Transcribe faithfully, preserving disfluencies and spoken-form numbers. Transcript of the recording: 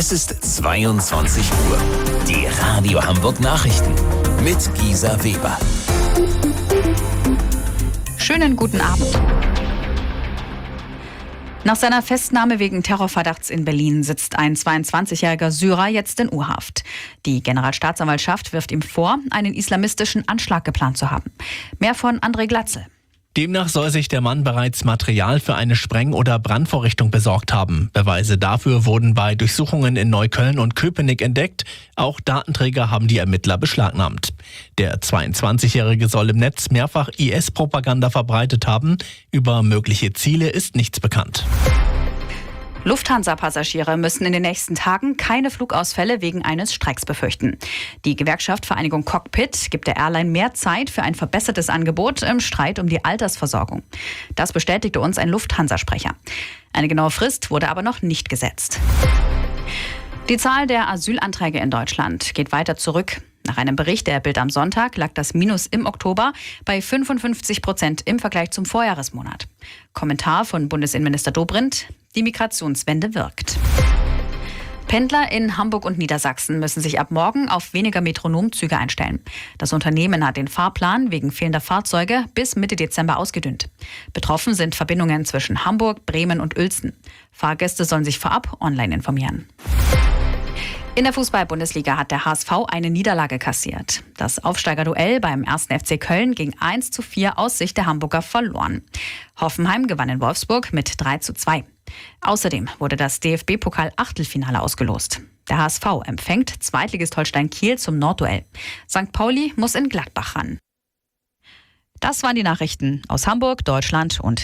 Es ist zweiundzwanzig Uhr. Die Radio Hamburg Nachrichten mit Gisa Weber. Schönen guten Abend. Nach seiner Festnahme wegen Terrorverdachts in Berlin sitzt ein zweiundzwanzigjähriger Syrer jetzt in U-Haft. Die Generalstaatsanwaltschaft wirft ihm vor, einen islamistischen Anschlag geplant zu haben. Mehr von André Glatzel. Demnach soll sich der Mann bereits Material für eine Spreng- oder Brandvorrichtung besorgt haben. Beweise dafür wurden bei Durchsuchungen in Neukölln und Köpenick entdeckt. Auch Datenträger haben die Ermittler beschlagnahmt. Der zweiundzwanzigjährige soll im Netz mehrfach I S-Propaganda verbreitet haben. Über mögliche Ziele ist nichts bekannt. Lufthansa-Passagiere müssen in den nächsten Tagen keine Flugausfälle wegen eines Streiks befürchten. Die Gewerkschaft Vereinigung Cockpit gibt der Airline mehr Zeit für ein verbessertes Angebot im Streit um die Altersversorgung. Das bestätigte uns ein Lufthansa-Sprecher. Eine genaue Frist wurde aber noch nicht gesetzt. Die Zahl der Asylanträge in Deutschland geht weiter zurück. Nach einem Bericht der Bild am Sonntag lag das Minus im Oktober bei fünfundfünfzig Prozent im Vergleich zum Vorjahresmonat. Kommentar von Bundesinnenminister Dobrindt: Die Migrationswende wirkt. Pendler in Hamburg und Niedersachsen müssen sich ab morgen auf weniger Metronomzüge einstellen. Das Unternehmen hat den Fahrplan wegen fehlender Fahrzeuge bis Mitte Dezember ausgedünnt. Betroffen sind Verbindungen zwischen Hamburg, Bremen und Uelzen. Fahrgäste sollen sich vorab online informieren. In der Fußball-Bundesliga hat der H S V eine Niederlage kassiert. Das Aufsteigerduell beim ersten F C Köln ging eins zu vier aus Sicht der Hamburger verloren. Hoffenheim gewann in Wolfsburg mit drei zu zwei. Außerdem wurde das D F B-Pokal-Achtelfinale ausgelost. Der H S V empfängt Zweitligist Holstein Kiel zum Nordduell. Sankt Pauli muss in Gladbach ran. Das waren die Nachrichten aus Hamburg, Deutschland und